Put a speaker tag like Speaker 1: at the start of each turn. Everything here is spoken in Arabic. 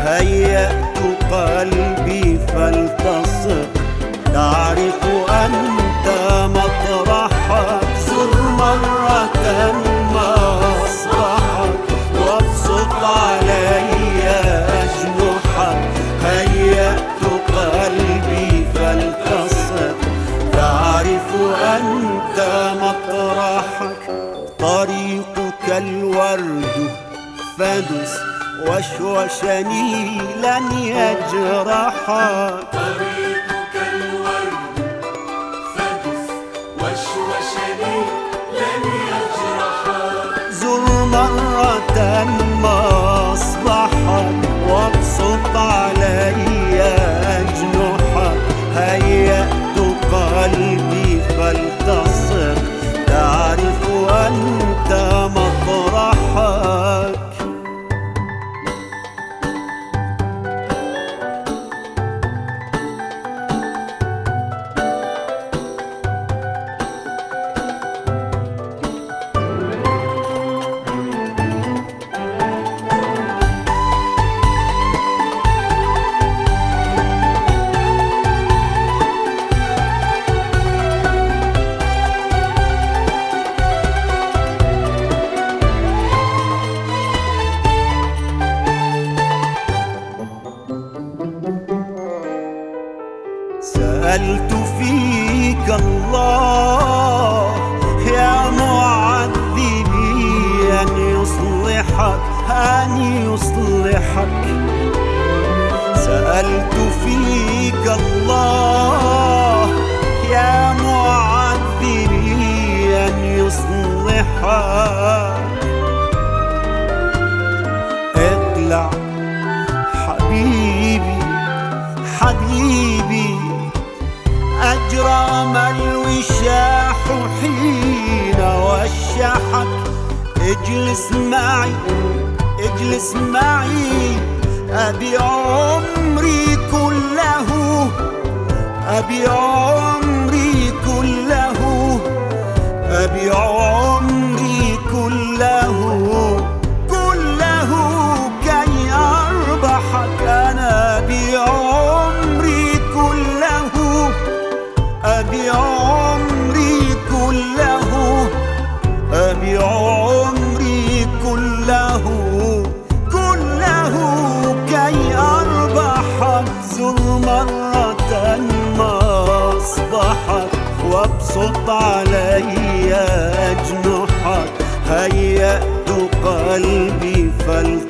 Speaker 1: هيأت قلبي فلتصق، تعرف أنت مطرحك، زر مرة مصبحك وابسط علي أجنحك. هيأت قلبي فلتصق، تعرف أنت مطرحك. طريقك الورد فدس وشوشني لن يجرحك.
Speaker 2: طريقك الورد فدس وشوشني لن يجرحك.
Speaker 1: زر مرة مصبحك وابسط علي أجنحك. هيأت قلبي فلتصق، تعرف أنت مطرحك. سألت فيك الله يا معذبي أن يصلحك، أن يصلحك. سألت فيك الله يا معذبي أن يصلحك. اطلع حبيبي حبيبي، أجرام الوشاح حين وشحك. اجلس معي اجلس معي، أبي عمري كله، أبي عمري كله، أبي عمري كله، كله كي أربحك. أنا أبي عمري كله، أبي عمري كله، أبي عمري كله، كله كي أربحك. زر مرة مصبحك وابسط علي أجنحك. هيأت قلبي